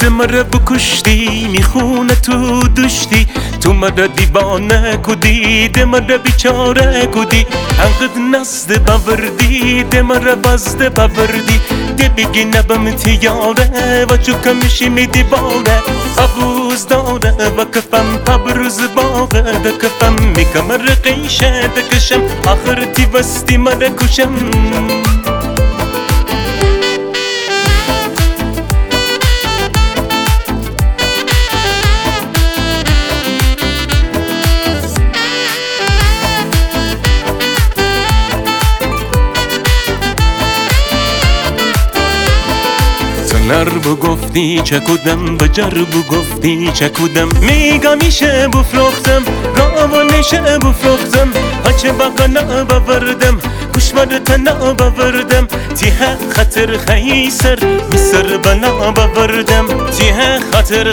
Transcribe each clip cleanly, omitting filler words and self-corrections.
مرا بکشتی میخونه تو دشتی تو مرا دیوانه کدی ده مرا بیچاره کدی انقد نزد باوردی ده مرا بازده باوردی ده بگی نبم تیاره و چو کمشی می دیواره آبوز داره و کفم پبروز باغه ده کفم میکم رقیشه ده کشم آخر تی وستی مرا کشم نربو گفتی چکودم بجربو گفتی چکودم میگم میشه بفروختم گاوانشه بفروختم هچه باقا نباوردم کشمرت نباوردم تیه خطر خیسر مصر بنا باوردم تیه خطر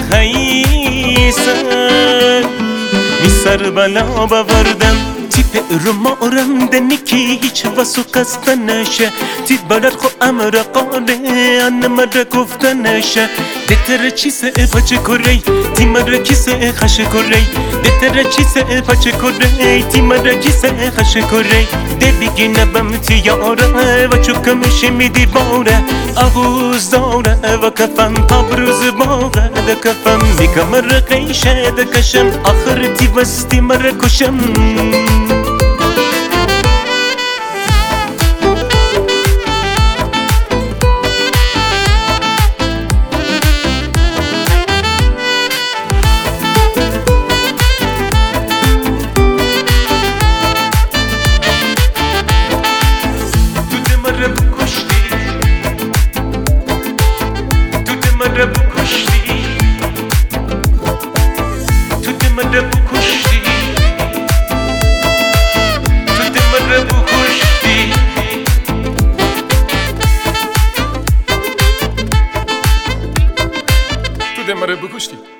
خیسر مصر بنا باوردم تیپ رمارم دنیکی هیچ واسو قصدنشه تی بلد خو امر قاله انمر گفتنشه دتر چیسه پچه کری تی مر کیسه خش کری دتر چیسه پچه کری تی مر کیسه خش کری ده بگی نبم تیاره و چکمشی می دیواره آغوز داره و کفم پبروز باغه ده کفم میکم رقیشه ده کشم آخر تی وستی مر کشم مرا بکشتی تو ده مرا بکشتی تو ده مرا بکشتی تو ده مرا بکشتی